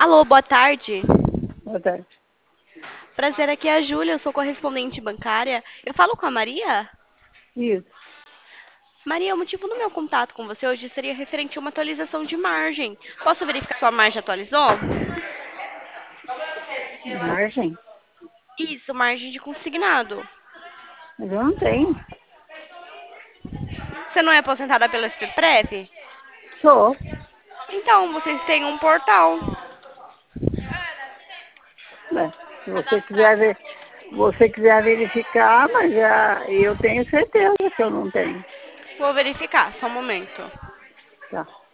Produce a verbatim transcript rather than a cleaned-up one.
Alô, boa tarde. Boa tarde. Prazer, aqui é a Júlia, eu sou correspondente bancária. Eu falo com a Maria? Isso. Maria, o motivo do meu contato com você hoje seria referente a uma atualização de margem. Posso verificar se sua margem atualizou? Margem? Isso, margem de consignado. Mas eu não tenho. Você não é aposentada pela SPPREV? Sou. Então, vocês têm um portal. Né? Se você quiser ver, você quiser verificar, mas já, eu tenho certeza que eu não tenho. Vou verificar, só um momento. Tá.